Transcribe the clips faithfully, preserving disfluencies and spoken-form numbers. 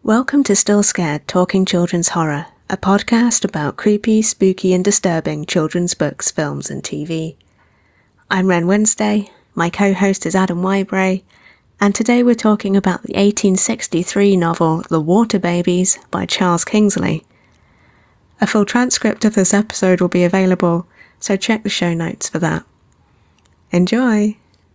Welcome to Still Scared Talking Children's Horror, a podcast about creepy, spooky and disturbing children's books, films and T V. I'm Ren Wednesday, my co-host is Adam Wybray, and today we're talking about the eighteen sixty-three novel The Water Babies by Charles Kingsley. A full transcript of this episode will be available, so check the show notes for that. Enjoy!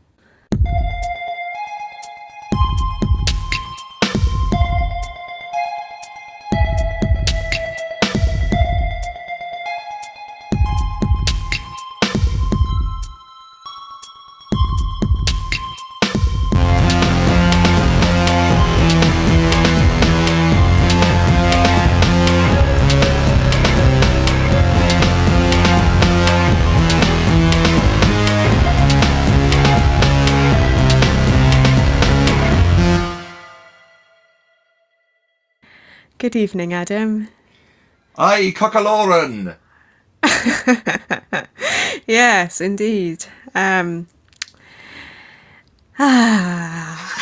Good evening, Adam. Aye, Cockaloran! Yes, indeed. Um, ah.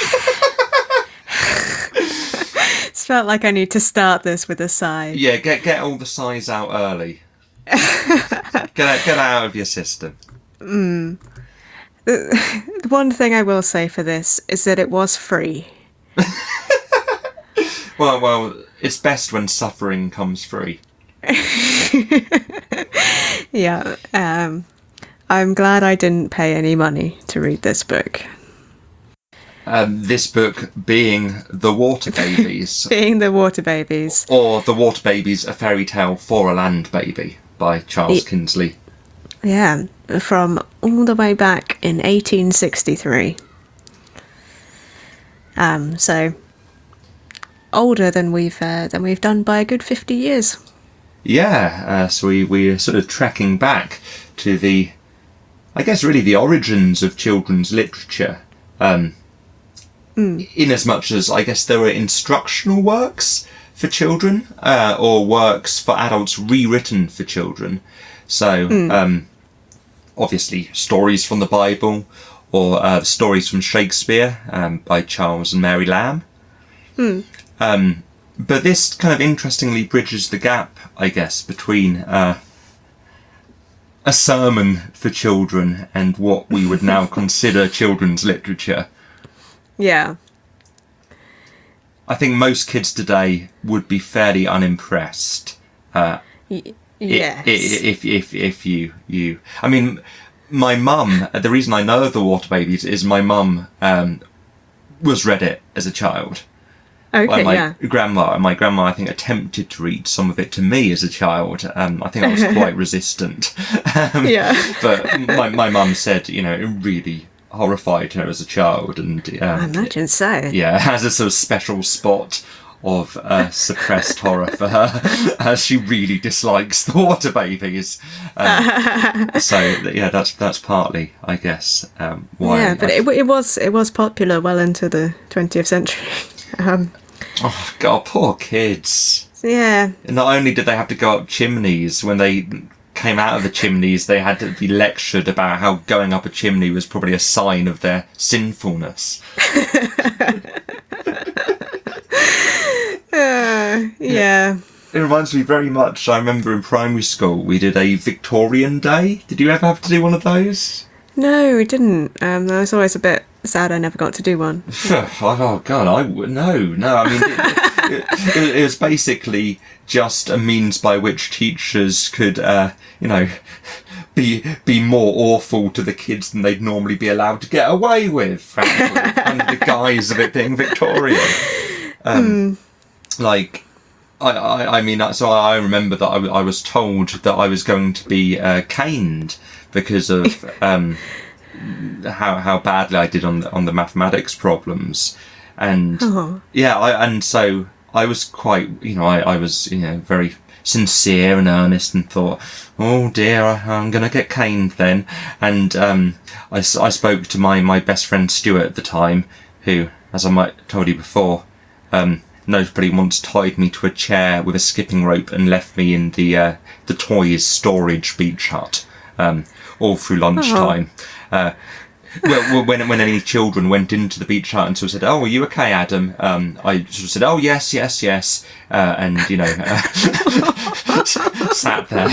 It's felt like I need to start this with a sigh. Yeah, get get all the sighs out early. get, get out of your system. Mm. The, the one thing I will say for this is that it was free. Well, well, it's best when suffering comes free. Yeah, um, I'm glad I didn't pay any money to read this book. Um, this book being The Water Babies. Being The Water Babies. Or The Water Babies, A Fairy Tale for a Land Baby by Charles it, Kingsley. Yeah, from all the way back in eighteen sixty-three. Um, so... older than we've uh, than we've done by a good fifty years. Yeah, uh, so we we're sort of tracking back to the, I guess, really the origins of children's literature. Um, mm. In as much as I guess there were instructional works for children, uh, or works for adults rewritten for children. So mm. um, obviously stories from the Bible, or uh, stories from Shakespeare um, by Charles and Mary Lamb. Mm. Um, but this kind of interestingly bridges the gap, I guess, between uh, a sermon for children and what we would now consider children's literature. Yeah. I think most kids today would be fairly unimpressed. Uh, y- yes. If, if, if, if you, you... I mean, my mum, the reason I know of The Water Babies is my mum um, was read it as a child. Okay, my yeah. grandma, my grandma, I think, attempted to read some of it to me as a child. Um, I think I was quite resistant. Um, yeah. But my my mum said, you know, it really horrified her as a child, and um, I imagine so. Yeah, has a sort of special spot of uh, suppressed horror for her, as she really dislikes The Water Babies. Um, so yeah, that's that's partly, I guess, um, why. Yeah, but I, it it was it was popular well into the twentieth century. Um, Oh, God, poor kids. Yeah. Not only did they have to go up chimneys, when they came out of the chimneys, they had to be lectured about how going up a chimney was probably a sign of their sinfulness. uh, yeah. It reminds me very much, I remember in primary school, we did a Victorian Day. Did you ever have to do one of those? No, we didn't. Um, I was always a bit sad I never got to do one. Oh God, I would no, no. I mean, it, it, it was basically just a means by which teachers could, uh, you know, be be more awful to the kids than they'd normally be allowed to get away with, frankly, under the guise of it being Victorian. Um, mm. Like, I, I, I mean, so I remember that I, I was told that I was going to be uh, caned because of. Um, how how badly I did on the, on the mathematics problems, and oh. yeah I and so I was quite you know I, I was you know very sincere and earnest and thought, oh dear, I, I'm gonna get caned then. And um I, I spoke to my my best friend Stuart at the time, who, as I might have told you before, um notably once tied me to a chair with a skipping rope and left me in the uh, the toys storage beach hut um all through lunchtime. Oh. Uh, well, well, when when any children went into the beach hut and sort of said, "Oh, are you okay, Adam?" Um, I sort of said, "Oh, yes, yes, yes," uh, and you know, uh, sat there.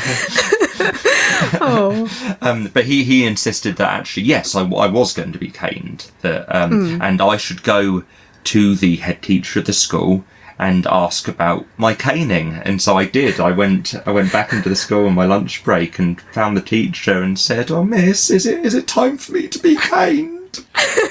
Oh. um, but he he insisted that actually, yes, I, I was going to be caned, that um, Mm. and I should go to the head teacher of the school and ask about my caning. And so I did. I went I went back into the school on my lunch break and found the teacher and said, "Oh, miss, is it is it time for me to be caned?"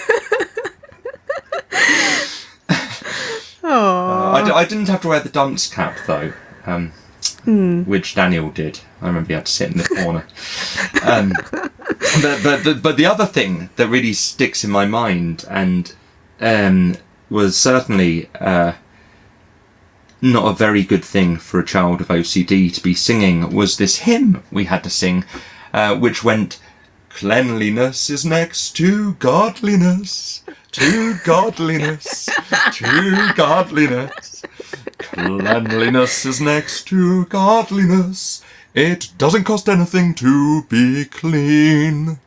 Oh. Uh, I, d- I didn't have to wear the dunce cap, though, um, Mm. which Daniel did. I remember he had to sit in the corner. um, but, but, but, but the other thing that really sticks in my mind and um, was certainly... Uh, not a very good thing for a child of O C D to be singing was this hymn we had to sing, uh, which went, "Cleanliness is next to godliness, to godliness, to godliness. Cleanliness is next to godliness. It doesn't cost anything to be clean."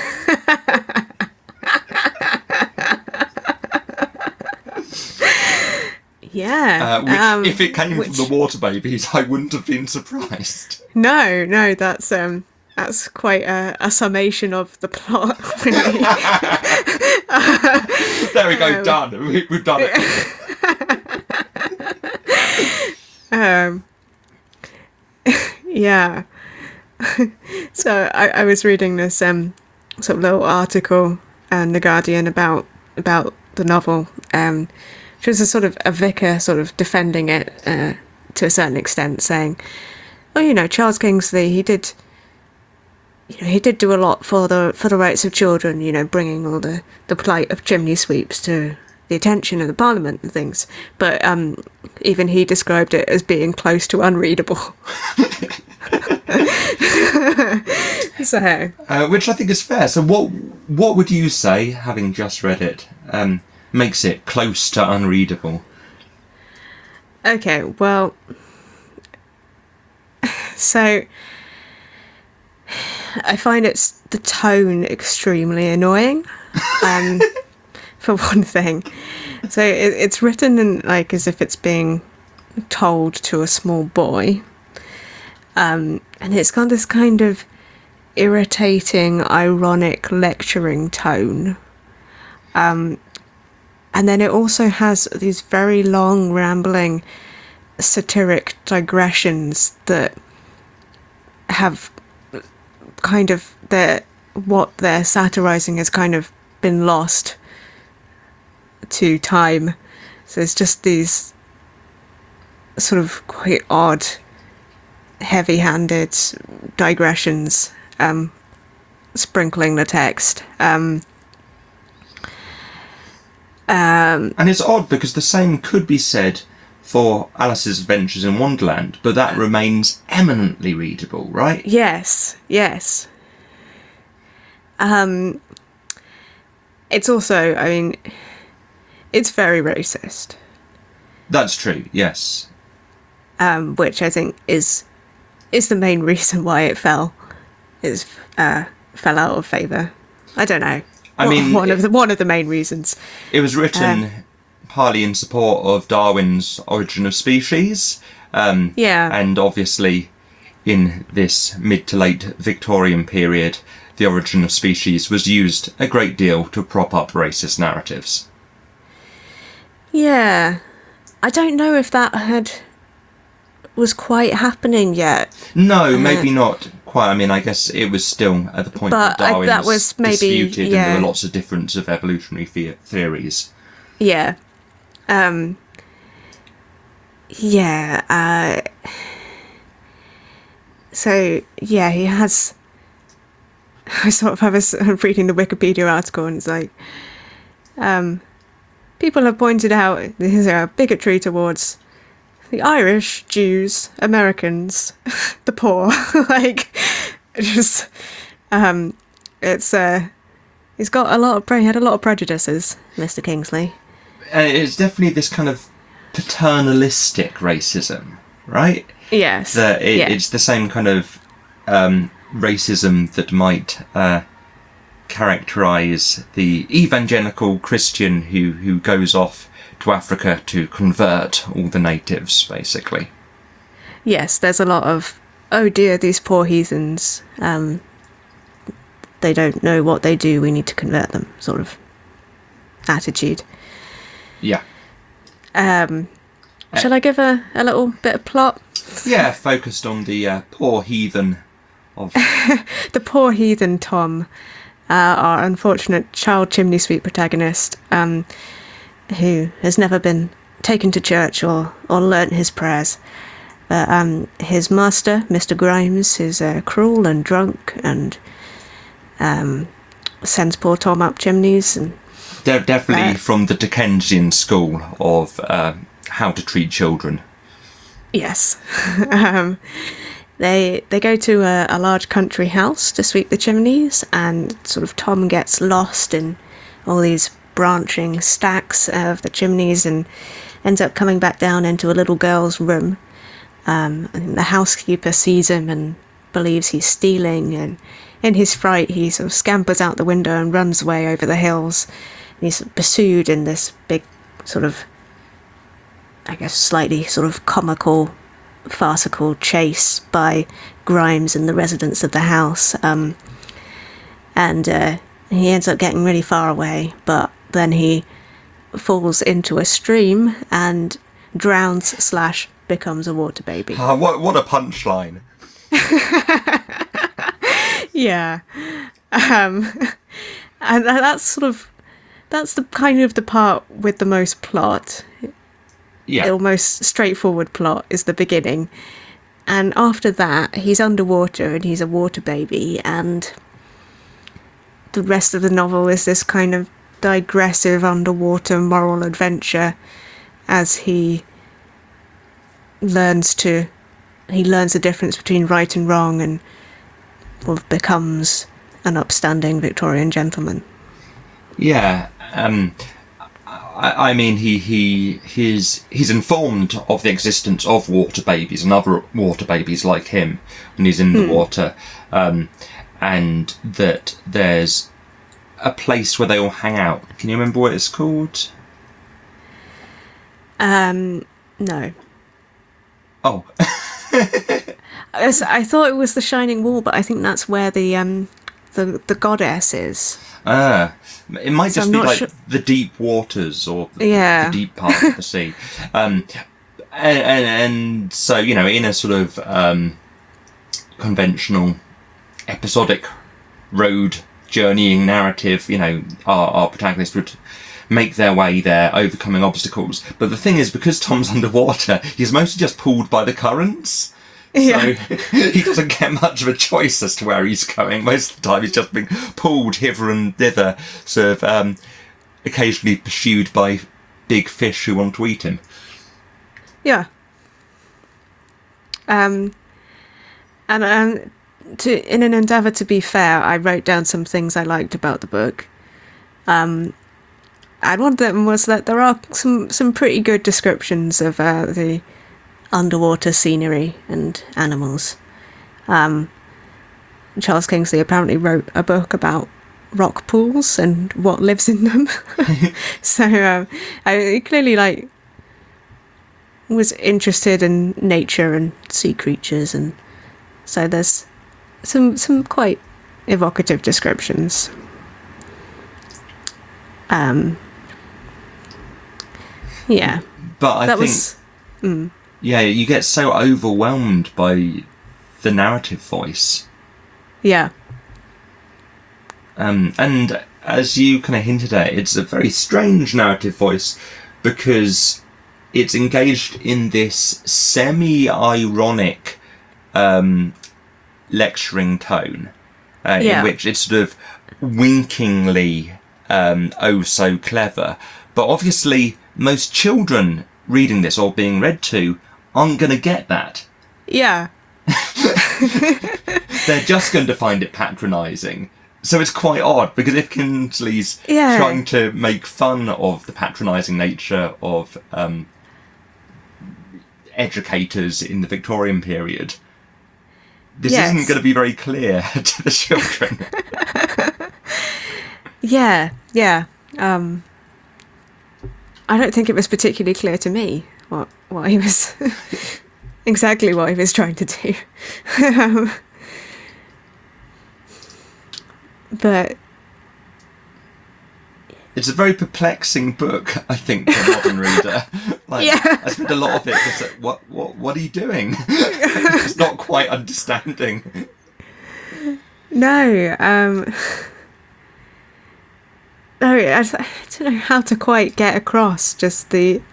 Yeah. Uh, which, um, if it came which- from the Water Babies, I wouldn't have been surprised. No, no, that's um, that's quite a, a summation of the plot. Really. There we go, Um, done. We, we've done it. um, yeah. So I, I was reading this um sort of little article in The Guardian about about the novel, um, which was a sort of a vicar sort of defending it uh, to a certain extent, saying, "Oh, you know, Charles Kingsley, he did, you know, he did do a lot for the for the rights of children. You know, bringing all the the plight of chimney sweeps to the attention of the Parliament and things. But um, even he described it as being close to unreadable." So, Uh, which I think is fair. So what what would you say, having just read it, um, makes it close to unreadable? okay, well, so I find it's the tone extremely annoying, um, for one thing. So it, it's written in like as if it's being told to a small boy, um, and it's got this kind of irritating, ironic lecturing tone. Um, and then it also has these very long, rambling, satiric digressions that have kind of their what they're satirizing has kind of been lost to time. So it's just these sort of quite odd, heavy-handed digressions, um, sprinkling the text. Um, um, And it's odd because the same could be said for Alice's Adventures in Wonderland, but that remains eminently readable, right? yes, yes. Um, it's also, I mean, it's very racist, That's true, yes. um, which I think is is the main reason why it fell is uh, fell out of favour. I don't know. I mean, one it- of the one of the main reasons. It was written Um, partly in support of Darwin's Origin of Species, um, Yeah. and obviously in this mid to late Victorian period, the Origin of Species was used a great deal to prop up racist narratives. Yeah, I don't know if that had was quite happening yet. No, maybe not quite. I mean, I guess it was still at the point But that I- Darwin that was was maybe- disputed, and yeah. there were lots of difference of evolutionary the- theories. Yeah. Um. Yeah. Uh. So yeah, he has. I sort of have a s- reading the Wikipedia article, and it's like, um, people have pointed out there's a bigotry towards the Irish, Jews, Americans, the poor. Like, just, um, it's uh, he's got a lot of pre- he had a lot of prejudices, Mister Kingsley. And it's definitely this kind of paternalistic racism, right? Yes. That it, yeah. it's the same kind of um, racism that might uh, characterise the evangelical Christian who, who goes off to Africa to convert all the natives, basically. Yes, there's a lot of, oh dear, these poor heathens, um, they don't know what they do, we need to convert them, sort of attitude. Yeah. Um, shall I give a, a little bit of plot? Yeah, focused on the uh, poor heathen of... The poor heathen Tom, uh, our unfortunate child chimney sweep protagonist, um, who has never been taken to church or, or learnt his prayers. But um, his master, Mister Grimes, is uh, cruel and drunk and um, sends poor Tom up chimneys. And They're definitely uh, from the Dickensian school of uh, how to treat children. Yes. um, they they go to a, a large country house to sweep the chimneys, and sort of Tom gets lost in all these branching stacks of the chimneys and ends up coming back down into a little girl's room. Um, and the housekeeper sees him and believes he's stealing, and in his fright he sort of scampers out the window and runs away over the hills. And he's pursued in this big sort of, I guess, slightly sort of comical, farcical chase by Grimes and the residents of the house. Um, and uh, he ends up getting really far away, but then he falls into a stream and drowns slash becomes a water baby. Ah, what what a punchline. Yeah. Um, and that's sort of, that's the kind of the part with the most plot. Yeah. The most straightforward plot is the beginning. And after that, he's underwater and he's a water baby, and the rest of the novel is this kind of digressive underwater moral adventure as he learns to he learns the difference between right and wrong and well, becomes an upstanding Victorian gentleman. Yeah, um, I, I mean, he he he's he's informed of the existence of water babies and other water babies like him when he's in the Hmm. water, um, and that there's a place where they all hang out. Can you remember what it's called? Um, no. Oh, As- I thought it was the Shining Wall, but I think that's where the um the the goddess is. ah, it might So just I'm be not like sure- the deep waters or the, Yeah. the deep part of the sea. Um, and, and and so you know, in a sort of um, conventional episodic road journeying narrative, you know, our, our protagonist would make their way there, overcoming obstacles. But the thing is, because Tom's underwater, he's mostly just pulled by the currents. Yeah. So he doesn't get much of a choice as to where he's going. Most of the time he's just being pulled hither and thither, sort of um, occasionally pursued by big fish who want to eat him. Yeah. Um, and um, to in an endeavour to be fair, I wrote down some things I liked about the book. Um, and one of them was that there are some, some pretty good descriptions of uh, the underwater scenery and animals. Um, Charles Kingsley apparently wrote a book about rock pools and what lives in them. So um, I clearly like was interested in nature and sea creatures, and so there's some some quite evocative descriptions. Um, yeah, But I that think, was. Mm, yeah, you get so overwhelmed by the narrative voice. yeah, Um, and as you kind of hinted at, it's a very strange narrative voice because it's engaged in this semi-ironic um, lecturing tone, uh, Yeah. in which it's sort of winkingly um, oh so clever. But obviously, most children reading this or being read to aren't going to get that. yeah, They're just going to find it patronising. So it's quite odd, because if Kingsley's Yeah. trying to make fun of the patronising nature of um, educators in the Victorian period, this Yes. isn't going to be very clear to the children. Yeah, yeah. Um, I don't think it was particularly clear to me what what he was exactly what he was trying to do. um, but it's a very perplexing book, I think, for a modern reader. Like, yeah. I spent a lot of it just like, what, what, what are you doing? It's not quite understanding. No, um, no, I, I don't know how to quite get across just the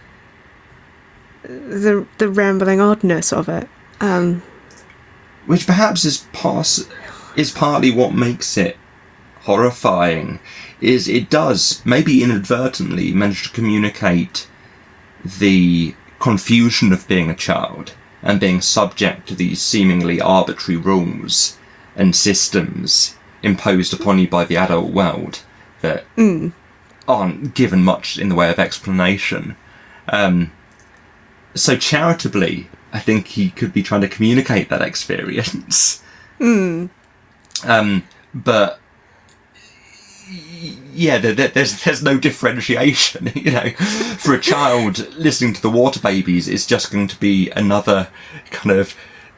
the the rambling oddness of it. Um, Which perhaps is pars- is partly what makes it horrifying. Is it does maybe inadvertently manage to communicate the confusion of being a child and being subject to these seemingly arbitrary rules and systems imposed upon you by the adult world that mm. aren't given much in the way of explanation. Um, so charitably, I think he could be trying to communicate that experience. Mm. Um, but yeah, there, there's there's no differentiation. You know, for a child listening to the Water Babies, it's just going to be another kind of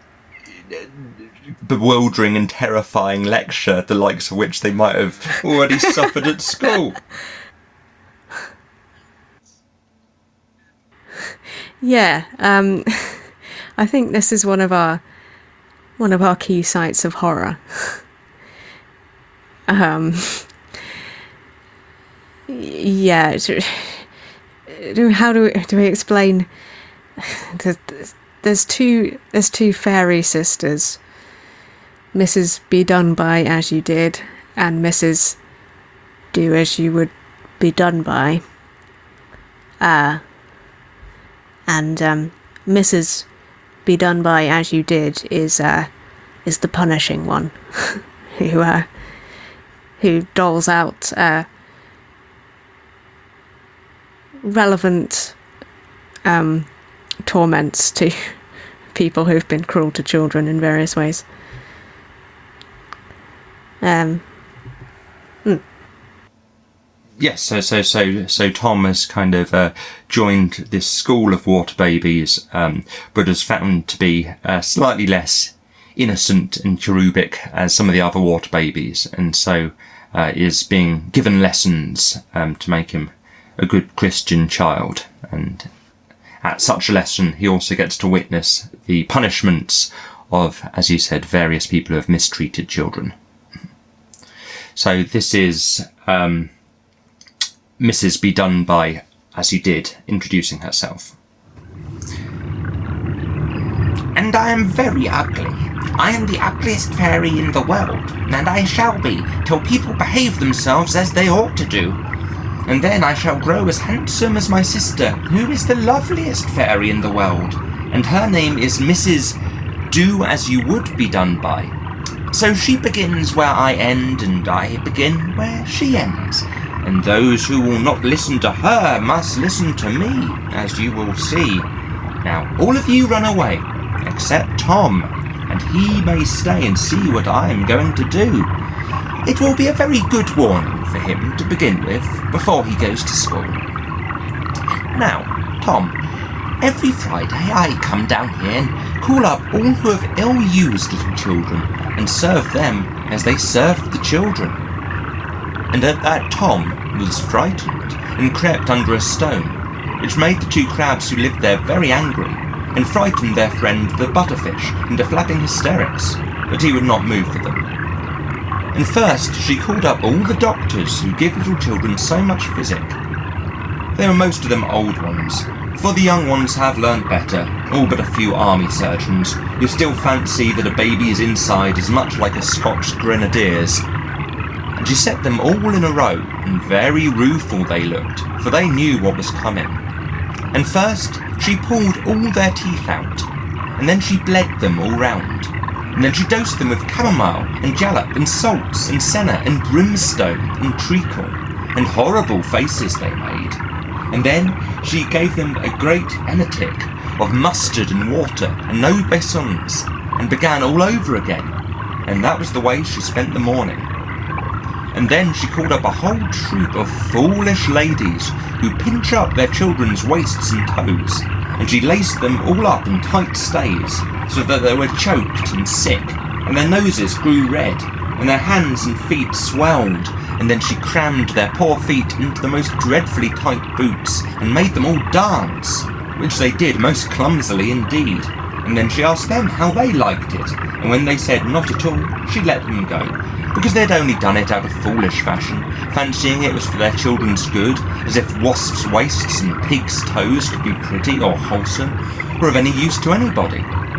bewildering and terrifying lecture, the likes of which they might have already suffered at school. Yeah, um, I think this is one of our one of our key sites of horror. um, yeah, how do we, do we explain? There's two there's two fairy sisters, Missus Be Done By As You Did and Missus Do As You Would Be Done By. Uh, and um, Missus Be Done By As You Did is uh, is the punishing one, who uh, who doles out uh, relevant um, torments to people who've been cruel to children in various ways. Um. Mm. Yes, so so so so Tom has kind of uh, joined this school of water babies, um, but is found to be uh, slightly less innocent and cherubic as some of the other water babies, and so uh, is being given lessons um, to make him a good Christian child. And at such a lesson, he also gets to witness the punishments of, as you said, various people who have mistreated children. So this is um, Missus Be Done By As You Did, introducing herself. And I am very ugly. I am the ugliest fairy in the world, and I shall be, till people behave themselves as they ought to do. And then I shall grow as handsome as my sister, who is the loveliest fairy in the world, and her name is Missus Do As You Would Be Done By. So she begins where I end, and I begin where she ends. And those who will not listen to her must listen to me, as you will see. Now, all of you run away, except Tom, and he may stay and see what I am going to do. It will be a very good warning for him to begin with, before he goes to school. Now, Tom, every Friday I come down here and call up all who have ill-used little children, and serve them as they served the children. And at that Tom was frightened, and crept under a stone, which made the two crabs who lived there very angry, and frightened their friend the butterfish into flapping hysterics, but he would not move for them. And first she called up all the doctors who give little children so much physic. They were most of them old ones, for the young ones have learned better, all but a few army surgeons, who still fancy that a baby's inside is much like a Scotch grenadier's. And she set them all in a row, and very rueful they looked, for they knew what was coming. And first she pulled all their teeth out, and then she bled them all round, and then she dosed them with chamomile, and jalap, and salts, and senna, and brimstone, and treacle, and horrible faces they made. And then she gave them a great emetic of mustard and water, and no besons, and began all over again, and that was the way she spent the morning. And then she called up a whole troop of foolish ladies who pinch up their children's waists and toes, and she laced them all up in tight stays so that they were choked and sick, and their noses grew red, and their hands and feet swelled, and then she crammed their poor feet into the most dreadfully tight boots and made them all dance, which they did most clumsily indeed. And then she asked them how they liked it, and when they said not at all, she let them go, because they'd only done it out of foolish fashion, fancying it was for their children's good, as if wasps' waists and pigs' toes could be pretty or wholesome, or of any use to anybody.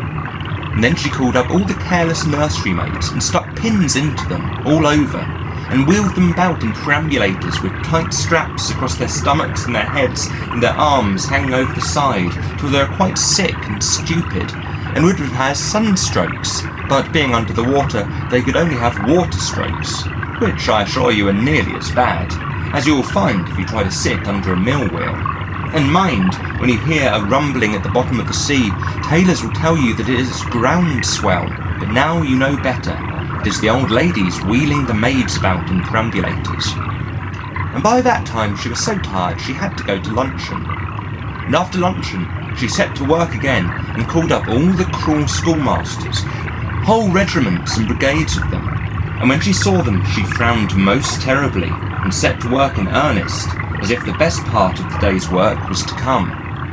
And then she called up all the careless nursery maids and stuck pins into them all over, and wheeled them about in perambulators with tight straps across their stomachs and their heads and their arms hanging over the side till they were quite sick and stupid, and would have had sunstrokes, but being under the water they could only have water strokes, which I assure you are nearly as bad, as you will find if you try to sit under a mill wheel. And mind, when you hear a rumbling at the bottom of the sea, tailors will tell you that it is ground swell, but now you know better. It is the old ladies wheeling the maids about in perambulators. And by that time she was so tired she had to go to luncheon. And after luncheon she set to work again and called up all the cruel schoolmasters, whole regiments and brigades of them. And when she saw them she frowned most terribly and set to work in earnest, as if the best part of the day's work was to come.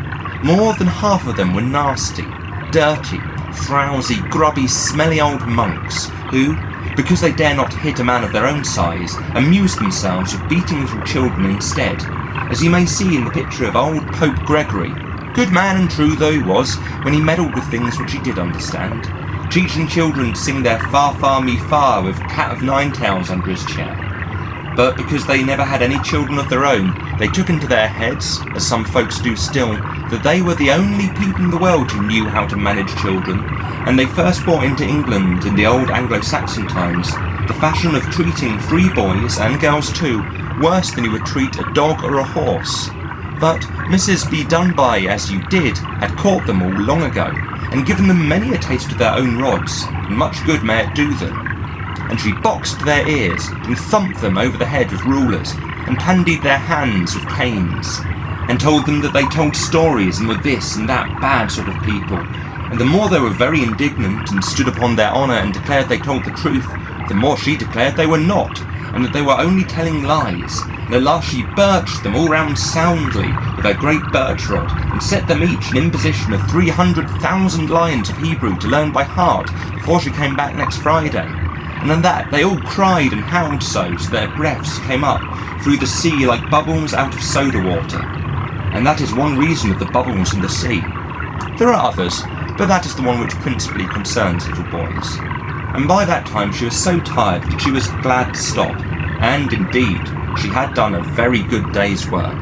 More than half of them were nasty, dirty, frowsy, grubby, smelly old monks who, because they dare not hit a man of their own size, amuse themselves with beating little children instead, as you may see in the picture of old Pope Gregory, good man and true though he was, when he meddled with things which he did understand, teaching children to sing their Far Far Me Far with Cat of Nine Tails under his chair. But because they never had any children of their own, they took into their heads, as some folks do still, that they were the only people in the world who knew how to manage children, and they first brought into England in the old Anglo-Saxon times the fashion of treating free boys, and girls too, worse than you would treat a dog or a horse. But Missus B. Dunby, as you did, had caught them all long ago, and given them many a taste of their own rods, and much good may it do them. And she boxed their ears, and thumped them over the head with rulers, and pandied their hands with canes, and told them that they told stories and were this and that bad sort of people. And the more they were very indignant and stood upon their honour and declared they told the truth, the more she declared they were not, and that they were only telling lies. And at last she birched them all round soundly with her great birch rod, and set them each an imposition of three hundred thousand lines of Hebrew to learn by heart before she came back next Friday. And on that they all cried and howled so, so their breaths came up through the sea like bubbles out of soda water. And that is one reason of the bubbles in the sea. There are others, but that is the one which principally concerns little boys. And by that time she was so tired that she was glad to stop, and indeed, she had done a very good day's work.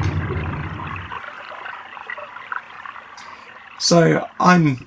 So, I'm...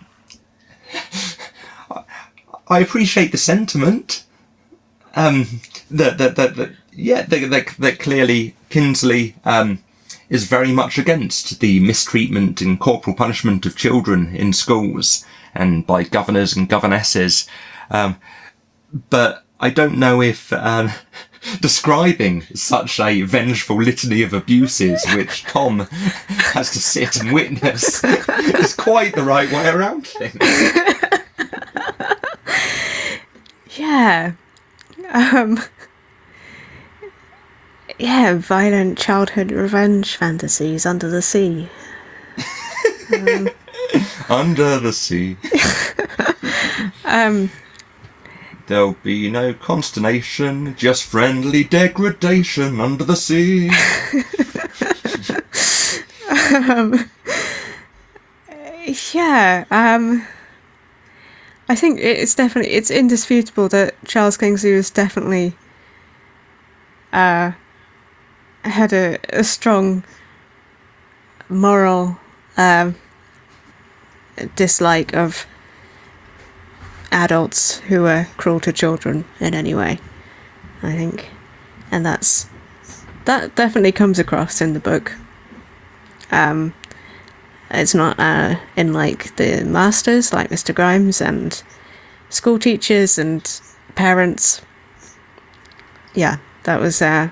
I appreciate the sentiment. Um, that, that, that, that, yeah, that, that, that clearly Kinsley, um, is very much against the mistreatment and corporal punishment of children in schools and by governors and governesses. Um, but I don't know if, um, describing such a vengeful litany of abuses which Tom has to sit and witness is quite the right way around things. Yeah. Um, yeah, violent childhood revenge fantasies under the sea. Um, under the sea. um, There'll be no consternation, just friendly degradation under the sea. um, yeah, um... I think it's definitely, it's indisputable that Charles Kingsley was definitely, uh, had a, a strong moral, um, dislike of adults who were cruel to children in any way, I think. And that's, that definitely comes across in the book. Um, It's not uh, in like the masters, like Mister Grimes, and school teachers and parents. Yeah, that was uh,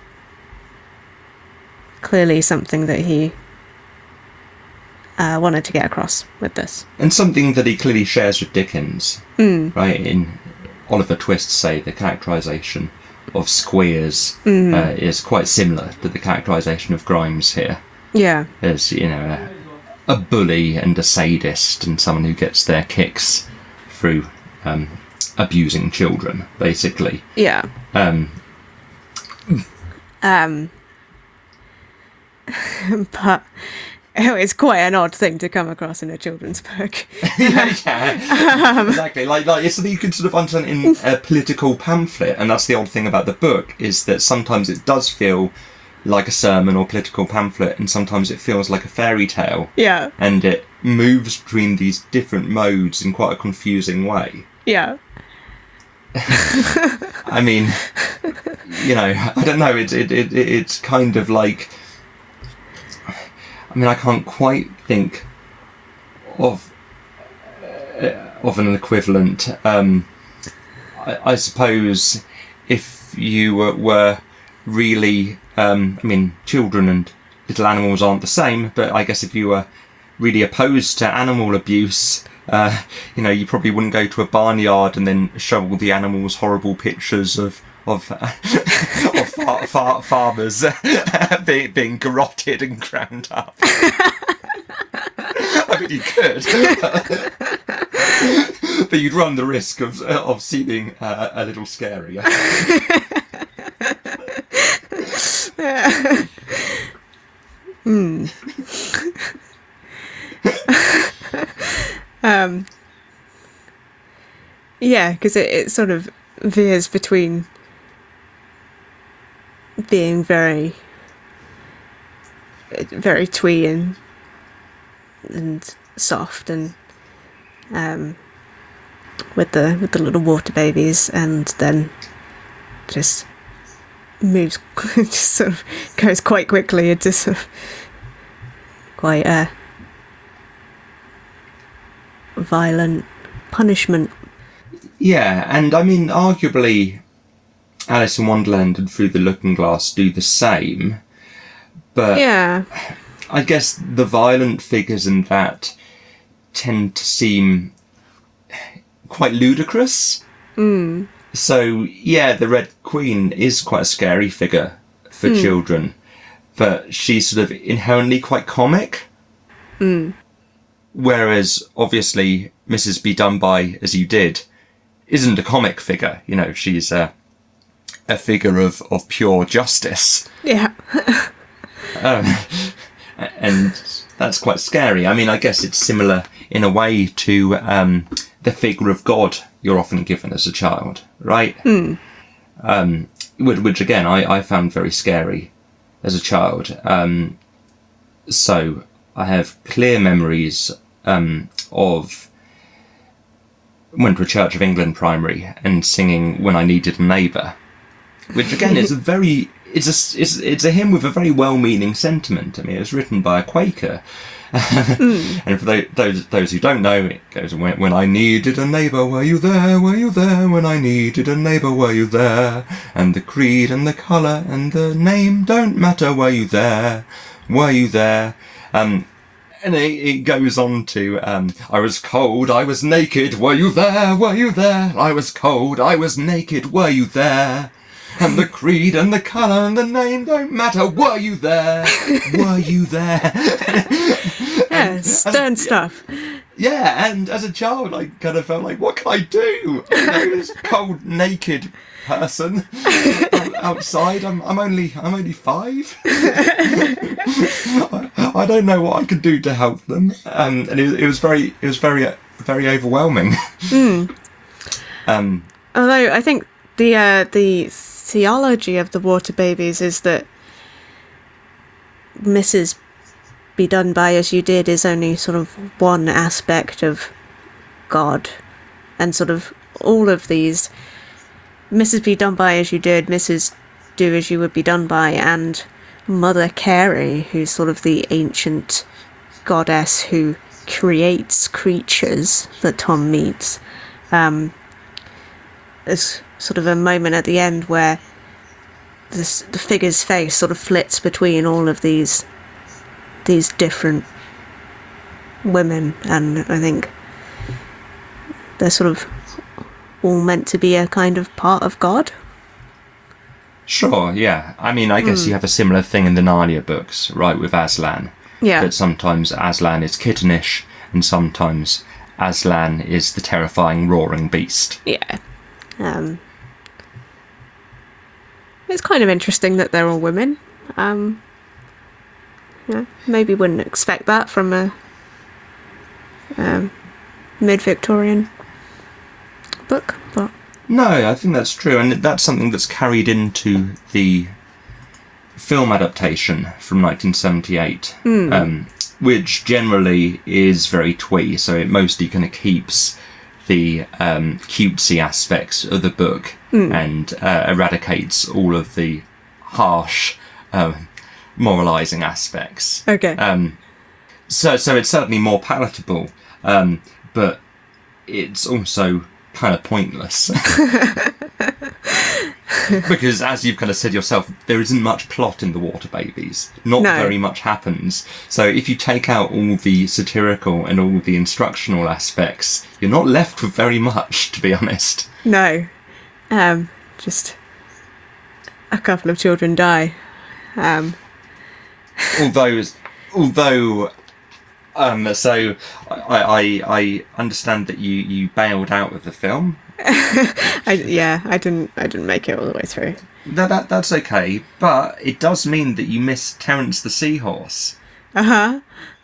clearly something that he uh, wanted to get across with this. And something that he clearly shares with Dickens, Mm. right? In Oliver Twist, say, the characterisation of Squeers Mm. uh, is quite similar to the characterisation of Grimes here. Yeah. As, you know, a, a bully and a sadist and someone who gets their kicks through um, abusing children, basically. Yeah. Um, Um, but it's quite an odd thing to come across in a children's book. yeah, yeah. exactly. Like, like it's something you could sort of understand in a political pamphlet, and that's the odd thing about the book, is that sometimes it does feel like a sermon or political pamphlet, and sometimes it feels like a fairy tale, Yeah. and it moves between these different modes in quite a confusing way. Yeah. I mean, you know, I don't know. It's it, it it's kind of like. I mean, I can't quite think of uh, of an equivalent. Um, I, I suppose if you were, were really, um, I mean, children and little animals aren't the same, but I guess if you were really opposed to animal abuse. Uh, you know, you probably wouldn't go to a barnyard and then show all the animals horrible pictures of of, of far, far, farmers being, being garroted and ground up. I mean, you could, but you'd run the risk of of seeming uh, a little scary. Hmm. Um, yeah, because it, it sort of veers between being very, very twee and and soft, and um, with the with the little water babies, and then just moves, just sort of goes quite quickly into sort of quite uh. violent punishment. Yeah, and I mean, arguably, Alice in Wonderland and Through the Looking Glass do the same, but Yeah. I guess the violent figures in that tend to seem quite ludicrous. Mm. So, yeah, the Red Queen is quite a scary figure for Mm. children, but she's sort of inherently quite comic. Mm. Whereas, obviously, Missus Be Done By As You Did isn't a comic figure. You know, she's a, a figure of, of pure justice. Yeah. Um, and that's quite scary. I mean, I guess it's similar in a way to um, the figure of God you're often given as a child, right? Mm. Um, which, which, again, I, I found very scary as a child. Um, so I have clear memories um, of went to a Church of England primary and singing When I Needed a Neighbour, which again is a very it's a it's, it's a hymn with a very well-meaning sentiment. I mean, it was written by a Quaker, mm. and for those, those those who don't know, it goes when, when I needed a neighbour, were you there? Were you there? When I needed a neighbour, were you there? And the creed and the colour and the name don't matter. Were you there? Were you there? Um, And it, it goes on to, um, I was cold, I was naked, were you there, were you there? I was cold, I was naked, were you there? And the creed and the colour and the name don't matter, were you there? Were you there? Yeah, stern as, stuff. Yeah, and as a child I kind of felt like, what can I do? You know, this cold, naked person outside. I'm I'm only I'm only five. I, I don't know what I could do to help them, um, and it, it was very it was very very overwhelming. Mm. um, Although I think the uh, the theology of the water babies is that Missus Be Done By As You Did is only sort of one aspect of God, and sort of all of these. Missus Be Done By As You Did, Missus Do As You Would Be Done By, and Mother Carey, who's sort of the ancient goddess who creates creatures that Tom meets. Um, there's sort of a moment at the end where this, the figure's face sort of flits between all of these these different women, and I think they're sort of all meant to be a kind of part of God. Sure, yeah. I mean, I guess mm. you have a similar thing in the Narnia books, right, with Aslan. Yeah. That sometimes Aslan is kittenish, and sometimes Aslan is the terrifying roaring beast. Yeah. Um, it's kind of interesting that they're all women. Um, yeah, maybe wouldn't expect that from a um, mid-Victorian book, but... No, I think that's true, and that's something that's carried into the film adaptation from nineteen seventy-eight, mm. um, which generally is very twee, so it mostly kind of keeps the um, cutesy aspects of the book mm. and uh, eradicates all of the harsh, uh, moralising aspects. Okay. Um, so, so it's certainly more palatable, um, but it's also kind of pointless. Because, as you've kind of said yourself, there isn't much plot in The Water Babies. Not no. very much happens. So if you take out all the satirical and all the instructional aspects, you're not left with very much, to be honest. No. Um, just a couple of children die. Um. although, although... Um, so I, I I understand that you, you bailed out of the film. I, yeah, I didn't I didn't make it all the way through. That, that that's okay, but it does mean that you missed Terence the Seahorse. Uh huh.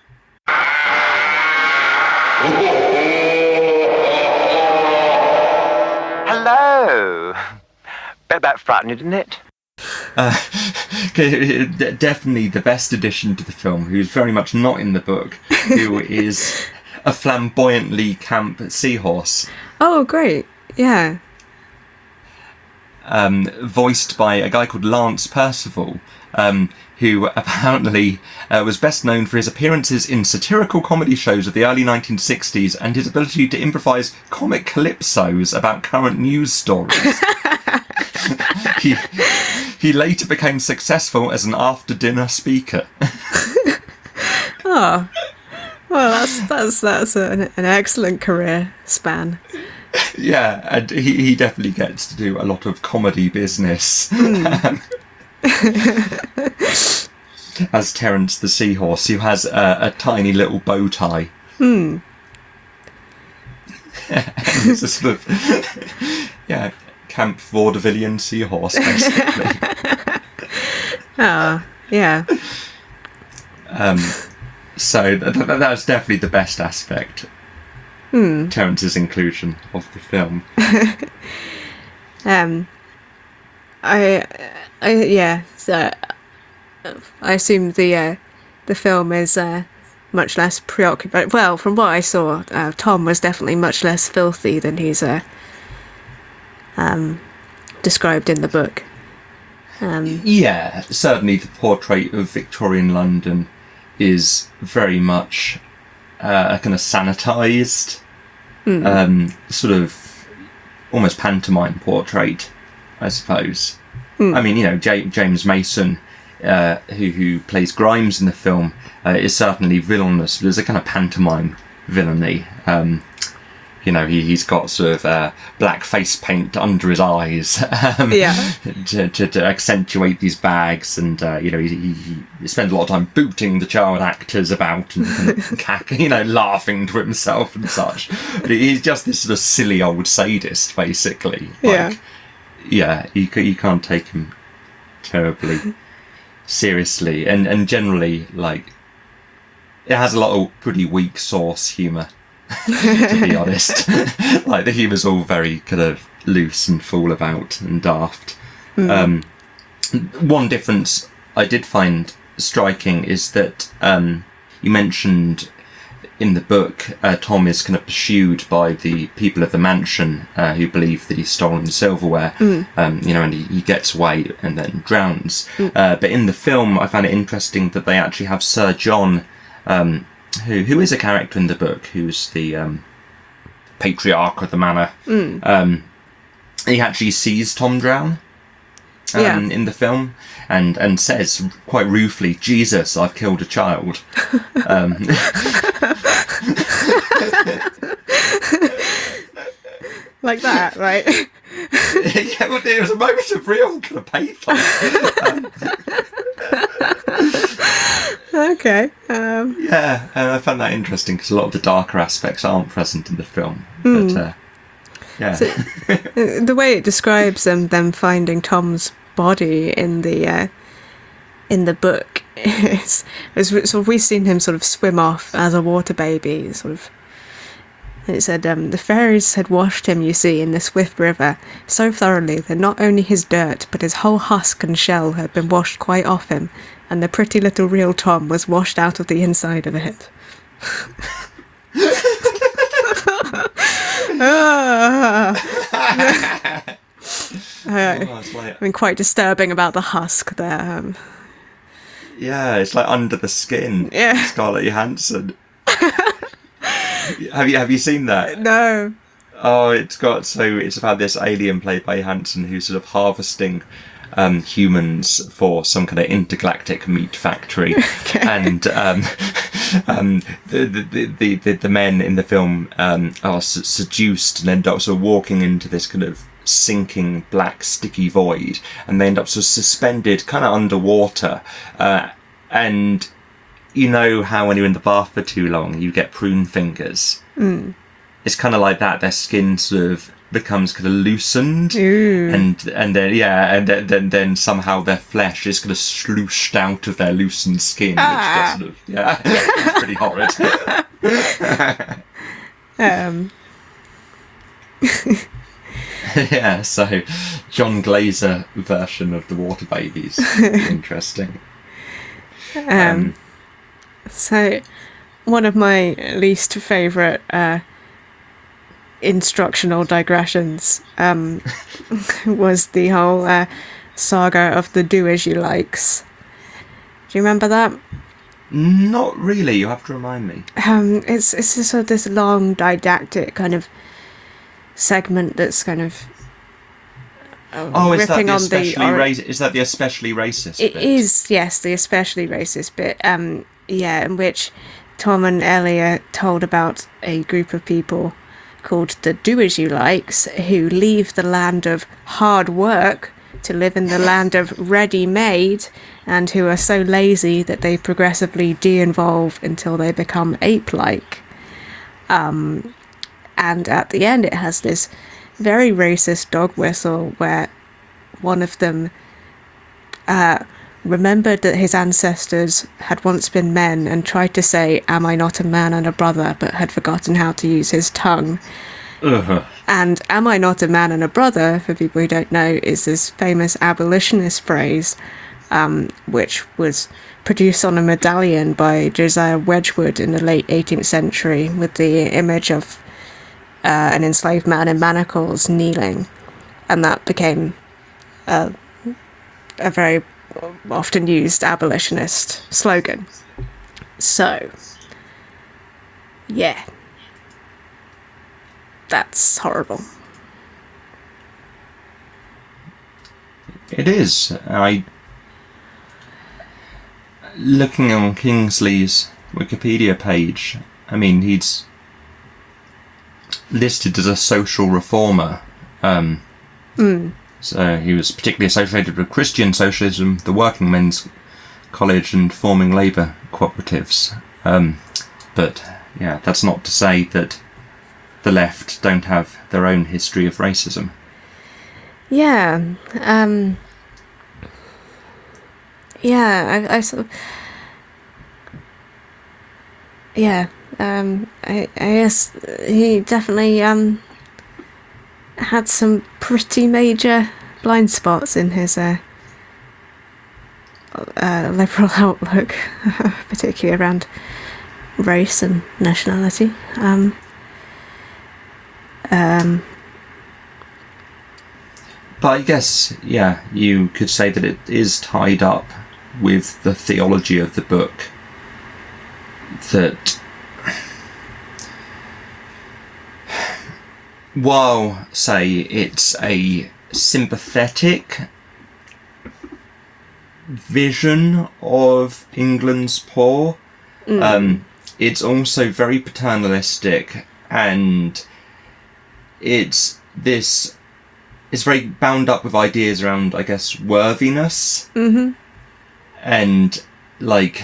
Hello. Bet that frightened you, didn't it? Uh, definitely the best addition to the film, who's very much not in the book, who is a flamboyantly camp seahorse. Oh, great. Yeah. Um, voiced by a guy called Lance Percival, um, who apparently uh, was best known for his appearances in satirical comedy shows of the early nineteen sixties and his ability to improvise comic calypsos about current news stories. he, he later became successful as an after-dinner speaker. Oh, well, that's that's that's an, an excellent career span. Yeah, and he, he definitely gets to do a lot of comedy business. Mm. As Terence the Seahorse, who has a, a tiny little bow tie. Hmm. It's a sort of, yeah, camp vaudevillian seahorse, basically. Oh, yeah. Um, so th- th- that's definitely the best aspect. Hmm. Terence's inclusion of the film. um, I, I, yeah. So, I assume the uh, the film is uh, much less preoccupied. Well, from what I saw, uh, Tom was definitely much less filthy than he's uh, um, described in the book. Um, yeah, certainly the portrait of Victorian London is very much uh, a kind of sanitised, mm. um, sort of almost pantomime portrait, I suppose. Mm. I mean, you know, J- James Mason, uh, who who plays Grimes in the film, uh, is certainly villainous, but there's a kind of pantomime villainy. Um, you know, he, he's got sort of uh, black face paint under his eyes um, yeah. to, to, to accentuate these bags, and uh, you know, he, he, he spends a lot of time booting the child actors about and kind of cack, you know, laughing to himself and such. But he's just this sort of silly old sadist, basically. Like, yeah. Yeah, you you can't take him terribly seriously, and and generally, like, it has a lot of pretty weak source humour. To be honest, like the humour's all very kind of loose and fool about and daft. Mm. Um, one difference I did find striking is that um, you mentioned in the book uh, Tom is kind of pursued by the people of the mansion uh, who believe that he's stolen silverware, mm. um, you know, and he, he gets away and then drowns. Mm. Uh, but in the film, I found it interesting that they actually have Sir John. Um, Who who is a character in the book? Who's the um, patriarch of the manor? Mm. Um, he actually sees Tom drown. um, Yeah. in the film, and and says quite ruefully, "Jesus, I've killed a child." um, Like that, right? yeah, well, it was a moment of real kind of pathos. Um, Okay. Um, yeah, and I found that interesting because a lot of the darker aspects aren't present in the film. But uh, yeah, the way it describes them, them finding Tom's body in the uh, in the book is, is sort of we've seen him sort of swim off as a water baby, sort of. It said um, the fairies had washed him, you see, in the swift river so thoroughly that not only his dirt but his whole husk and shell had been washed quite off him, and the pretty little real Tom was washed out of the inside of it. Ah. Uh, Oh, it's like, I mean, quite disturbing about the husk there. Um, yeah, it's like Under the Skin. Yeah. Scarlett Johansson. have you have you seen that? no. Oh, it's got so it's about this alien played by Johansson who's sort of harvesting um, humans for some kind of intergalactic meat factory, Okay. and um, um, the, the, the the the men in the film um, are s- seduced and end up sort of walking into this kind of sinking black sticky void, and they end up sort of suspended kind of underwater, uh, and you know how when you're in the bath for too long you get prune fingers. Mm. It's kind of like that. Their skin sort of becomes kind of loosened, Ooh. and and then yeah, and then then, then somehow their flesh is kind of slooshed out of their loosened skin, Ah. which just sort of yeah, it's pretty horrid. Um, Yeah, so John Glazer version of the Water Babies. Interesting. um, so, one of my least favourite uh, instructional digressions um, was the whole uh, saga of the Do As You Likes. Do you remember that? Not really. You have to remind me. Um, it's it's just sort of this long didactic kind of segment that's kind of uh, Oh, is that ripping the on the especially ori- raci- Is that the especially racist? It bit? is, yes, the especially racist bit. Um, yeah, in which Tom and Elliot told about a group of people called the Do As You Likes who leave the land of hard work to live in the land of ready-made, and who are so lazy that they progressively de-evolve until they become ape-like. Um, and at the end it has this very racist dog whistle where one of them uh, remembered that his ancestors had once been men and tried to say, "Am I not a man and a brother?" but had forgotten how to use his tongue. Ugh. And "Am I not a man and a brother," for people who don't know, is this famous abolitionist phrase, um, which was produced on a medallion by Josiah Wedgwood in the late eighteenth century with the image of uh, an enslaved man in manacles kneeling. And that became a, a very often used abolitionist slogan. So, yeah. That's horrible. It is. I looking on Kingsley's Wikipedia page. I mean, he's listed as a social reformer. Um, Mm. So he was particularly associated with Christian socialism, the Working Men's College, and forming labour cooperatives. Um, but yeah, that's not to say that the left don't have their own history of racism. Yeah. Um, yeah, I, I sort of... Yeah. Um, I, I guess he definitely um, had some pretty major blind spots in his uh, uh, liberal outlook, particularly around race and nationality. Um, um, But I guess, yeah, you could say that it is tied up with the theology of the book. That while, say, it's a sympathetic vision of England's poor. Mm. Um, it's also very paternalistic, and it's this. It's very bound up with ideas around, I guess, worthiness, mm-hmm. and like,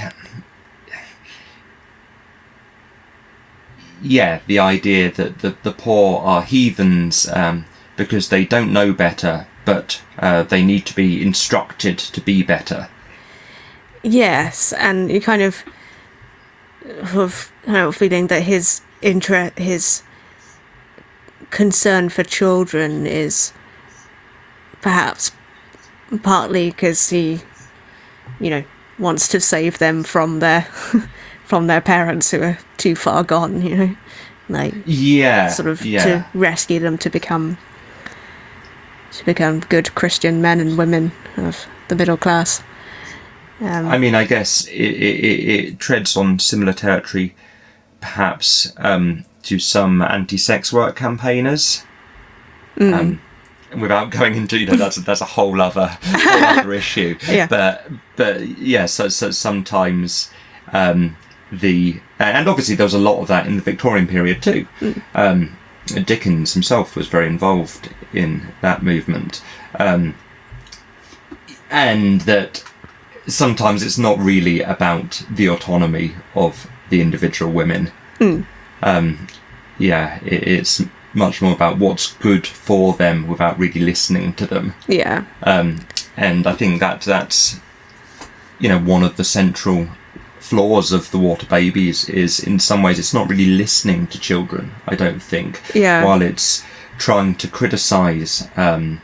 yeah, the idea that the the poor are heathens um, because they don't know better, but uh, they need to be instructed to be better. Yes, and you kind of have kind of feeling that his interest, his concern for children is perhaps partly because he, you know, wants to save them from their from their parents who are too far gone. You know, like yeah, sort of yeah. to rescue them to become to become good Christian men and women of the middle class. Um, I mean, I guess it, it, it treads on similar territory, perhaps, um, to some anti-sex work campaigners. Mm. Um, without going into, you know, that's that's a whole other whole other issue. Yeah. But but yeah, so, so sometimes um, the and obviously there was a lot of that in the Victorian period too. Mm. Um, Dickens himself was very involved in that movement, um, and that. Sometimes it's not really about the autonomy of the individual women. Mm. Um, yeah, it, it's much more about what's good for them without really listening to them. Yeah. Um, and I think that that's, you know, one of the central flaws of The Water Babies is in some ways it's not really listening to children, I don't think. Yeah. While it's trying to criticise um,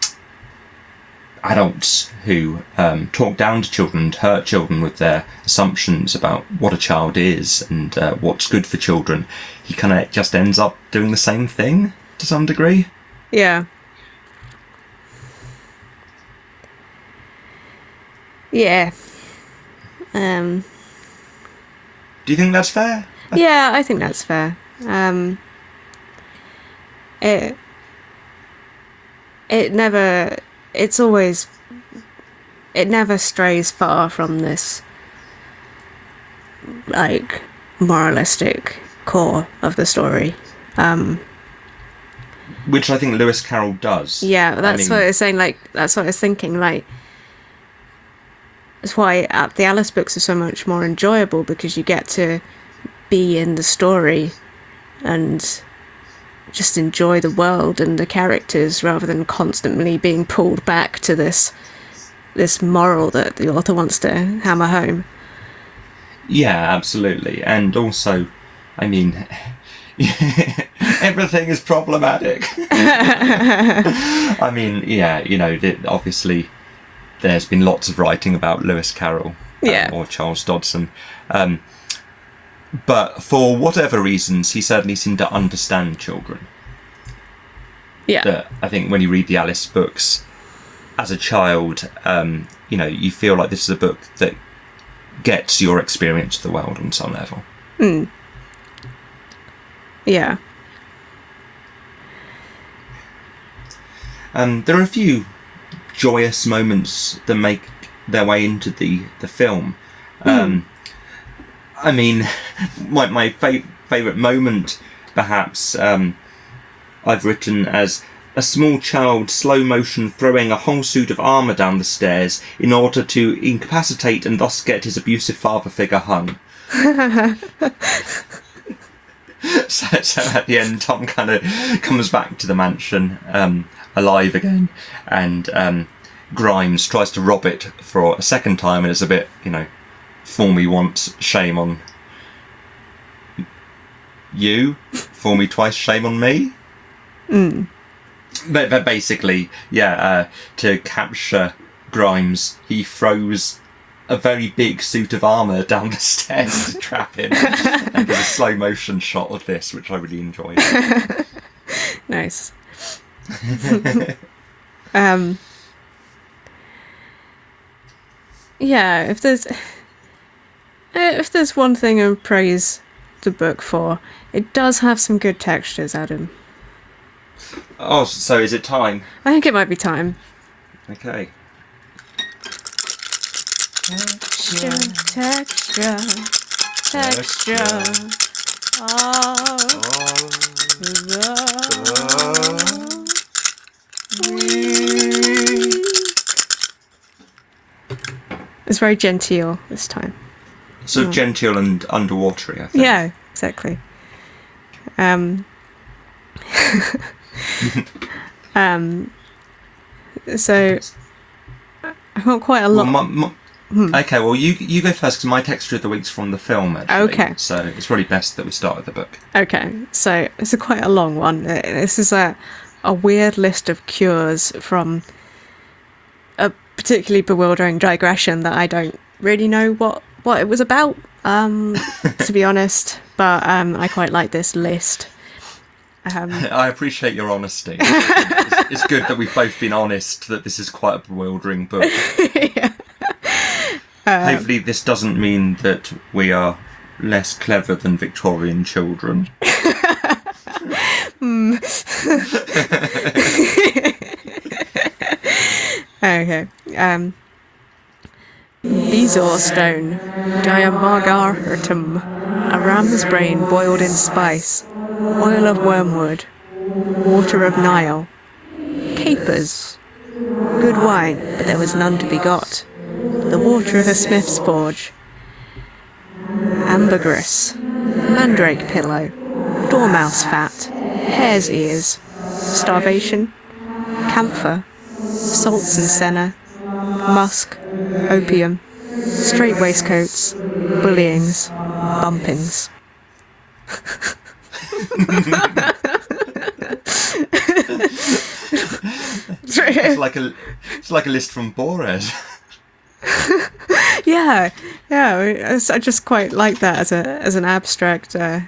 adults who um, talk down to children and hurt children with their assumptions about what a child is and uh, what's good for children, he kind of just ends up doing the same thing to some degree. Yeah. Yeah. Um. Do you think that's fair? Yeah, I think that's fair. Um. It. It never. It's always, it never strays far from this, like, moralistic core of the story. Um, Which I think Lewis Carroll does. yeah, that's I mean, what I was saying, like, that's what I was thinking, like, that's why uh, the Alice books are so much more enjoyable, because you get to be in the story and just enjoy the world and the characters rather than constantly being pulled back to this this moral that the author wants to hammer home. Yeah, absolutely. And also, I mean, everything is problematic. I mean, yeah, you know, obviously there's been lots of writing about Lewis Carroll um, yeah. or Charles Dodson. Um, But for whatever reasons, he certainly seemed to understand children. Yeah. That I think when you read the Alice books as a child, um, you know, you feel like this is a book that gets your experience of the world on some level. Mm. Yeah. Um, there are a few joyous moments that make their way into the, the film. Um, mm. I mean, my my fa- favourite moment, perhaps, um, I've written as a small child slow motion throwing a whole suit of armour down the stairs in order to incapacitate and thus get his abusive father figure hung. so, so at the end, Tom kind of comes back to the mansion um, alive again, and um, Grimes tries to rob it for a second time, and it's a bit, you know, for me once, shame on you. For me twice, shame on me. Mm. But, but basically, yeah, uh, to capture Grimes, he throws a very big suit of armour down the stairs to trap him. And there's a slow motion shot of this, which I really enjoyed. Nice. um. Yeah, if there's if there's one thing I praise the book for, it does have some good textures, Adam. Oh, so is it time? I think it might be time. Okay. Texture, texture, texture. Oh, it's very genteel this time. Sort of genteel and underwatery, I think. Yeah, exactly. Um, um, so I've got quite a lot. Well, my, my, Hmm. Okay, well, you you go first because my texture of the week's from the film, actually. Okay. So it's probably best that we start with the book. Okay, so it's a quite a long one. Uh, This is a a weird list of cures from a particularly bewildering digression that I don't really know what, what it was about, um, to be honest. But um, I quite like this list. Um, I appreciate your honesty. It's, it's good that we've both been honest that this is quite a bewildering book. yeah. Hopefully this doesn't mean that we are less clever than Victorian children. Okay. Um, Bezoar stone, diamargaratum, a ram's brain boiled in spice, oil of wormwood, water of Nile, capers, good wine, but there was none to be got, the water of a smith's forge, ambergris, mandrake pillow, dormouse fat, hare's ears, starvation, camphor, salts and senna, musk, opium, straight waistcoats, bullyings, bumpings. It's like a it's like a list from Bored. yeah, yeah. I s- I just quite like that as a as an abstract uh,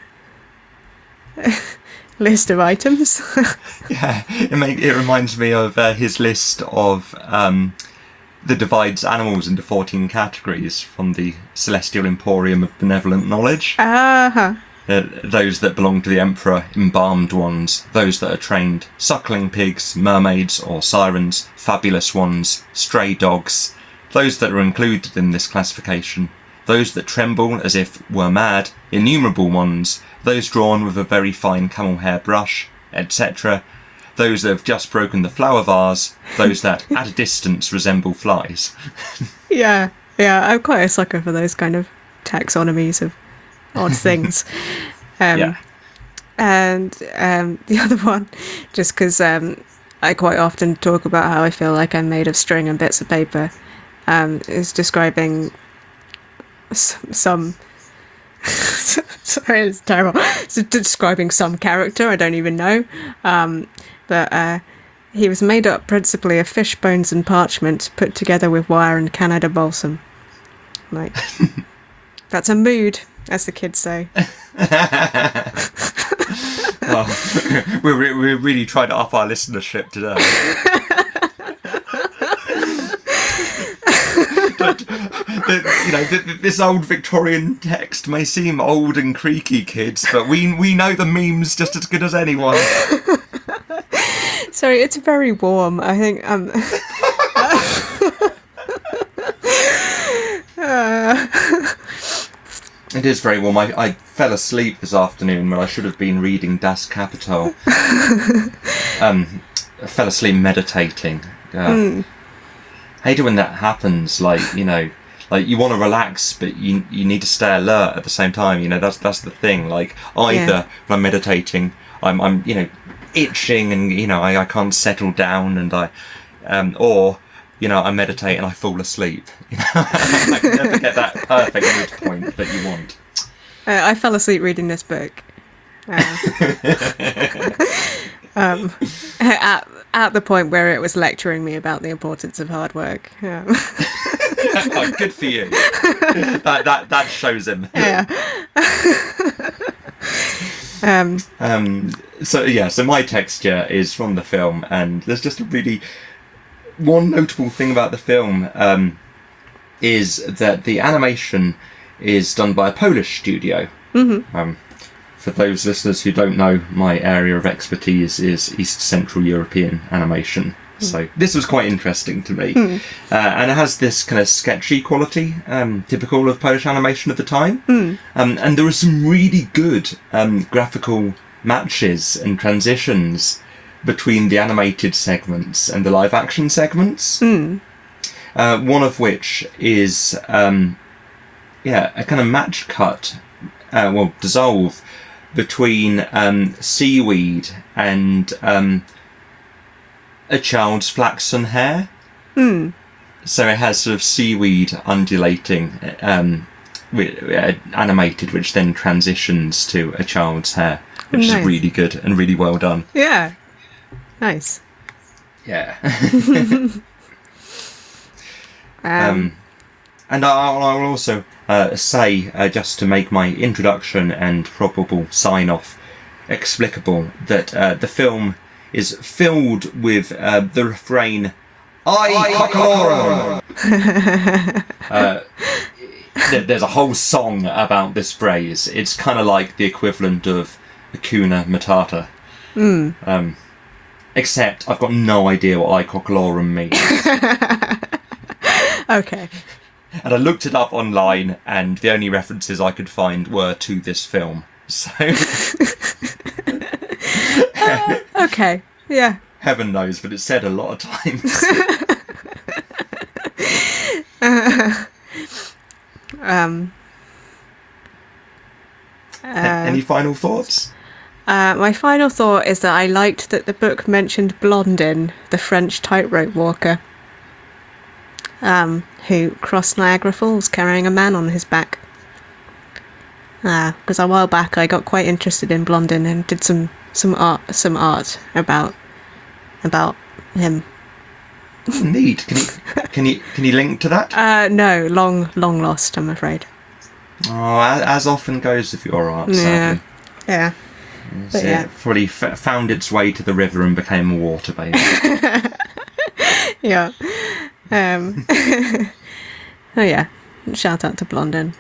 list of items. Yeah, it make, it reminds me of uh, his list of um, that divides animals into fourteen categories from the Celestial Emporium of Benevolent Knowledge. Ah, Uh, those that belong to the Emperor, embalmed ones. Those that are trained, suckling pigs, mermaids or sirens, fabulous ones, stray dogs. Those that are included in this classification. Those that tremble as if were mad, innumerable ones. Those drawn with a very fine camel hair brush, et cetera. Those that have just broken the flower vase. Those that, at a distance, resemble flies. yeah, yeah. I'm quite a sucker for those kind of taxonomies of odd things. Um, Yeah. And um, the other one, just because um, I quite often talk about how I feel like I'm made of string and bits of paper, um, is describing s- some. Sorry, it's terrible. It's describing some character I don't even know. Um, but uh, he was made up principally of fish bones and parchment, put together with wire and Canada balsam. Like, that's a mood, as the kids say. Well, we re- we really tried to up our listenership today. But the, you know, th- th- this old Victorian text may seem old and creaky, kids, but we we know the memes just as good as anyone. Sorry, it's very warm. I think um. uh, It is very warm. I, I fell asleep this afternoon when I should have been reading Das Kapital. um, I fell asleep meditating. Uh, mm. I hate it when that happens. Like, you know, like you want to relax, but you you need to stay alert at the same time. You know, that's that's the thing. Like either Yeah. when I'm meditating, I'm I'm you know itching and you know I, I can't settle down and I, um, or you know I meditate and I fall asleep. You know, I can never get that perfect midpoint that you want. Uh, I fell asleep reading this book. Uh, um, at, at the point where it was lecturing me about the importance of hard work. Um, Oh, good for you. That that that shows him. yeah. um, Um. So yeah. So my texture is from the film, and there's just a really one notable thing about the film. Um, is that the animation is done by a Polish studio. mm-hmm. Um, for those listeners who don't know, my area of expertise is East Central European animation. So this was quite interesting to me. Uh, and it has this kind of sketchy quality, um, typical of Polish animation at the time. Um, and there were some really good um, graphical matches and transitions between the animated segments and the live action segments. Uh, one of which is, um, yeah, a kind of match cut, uh, well, dissolve between um, seaweed and um, a child's flaxen hair. Mm. So it has sort of seaweed undulating, um, wi- uh, animated, which then transitions to a child's hair, which Nice. is really good and really well done. Yeah. Nice. Yeah. Um, um, and I'll, I'll also uh, say, uh, just to make my introduction and probable sign-off explicable, that uh, the film is filled with uh, the refrain, "I Cockalorum!" uh, there- There's a whole song about this phrase. It's kind of like the equivalent of Hakuna Matata. Um, except I've got no idea what I Cockalorum means. okay. And I looked it up online, and the only references I could find were to this film. So, Okay. Yeah. heaven knows, but it's said a lot of times. Um. Any final thoughts? Uh, my final thought is that I liked that the book mentioned Blondin, the French tightrope walker, um, who crossed Niagara Falls carrying a man on his back. Because a while back I got quite interested in Blondin and did some some art some art about about him. Neat. Can you can you can you link to that? Uh, no, long long lost, I'm afraid. Oh, as, as often goes with your art, Yeah, sadly. yeah. It's, But uh, yeah. Probably f- found its way to the river and became a water baby. Yeah. Um, oh yeah. Shout out to Blondin.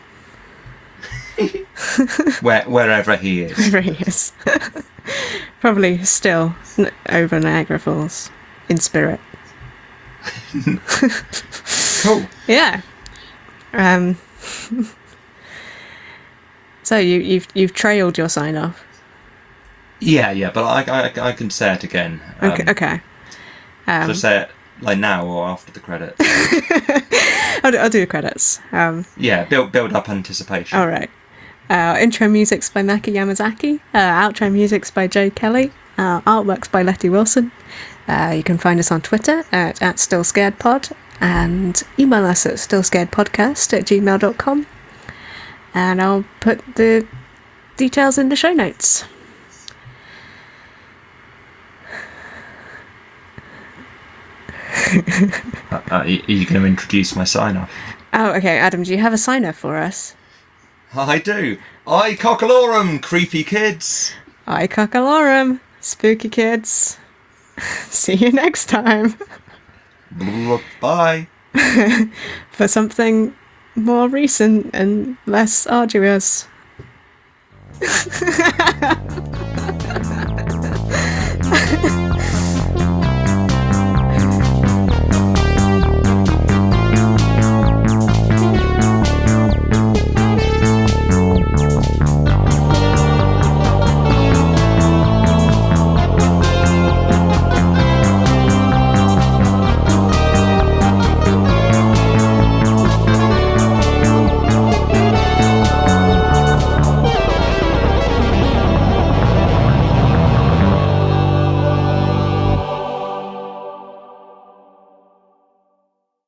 Where, wherever he is. Wherever he is. Probably still n- over Niagara Falls in spirit. Cool. Yeah. Um. So you you've you've trailed your sign off. Yeah, yeah, but I, I, I can say it again. Um, Okay. Okay. Um, Should I say it like now or after the credits? I'll, do- I'll do the credits. Um. Yeah, build build up anticipation. All right. Uh, intro music's by Maki Yamazaki. Uh, outro music's by Joe Kelly. Uh, artwork's by Letty Wilson. Uh, you can find us on Twitter at, at StillScaredPod and email us at stillscaredpodcast at gmail dot com. And I'll put the details in the show notes. Uh, uh, are you going to introduce my sign off? Oh, okay. Adam, do you have a signer for us? I do. I Cockalorum, creepy kids. I Cockalorum, spooky kids. See you next time Bye. for something more recent and less arduous.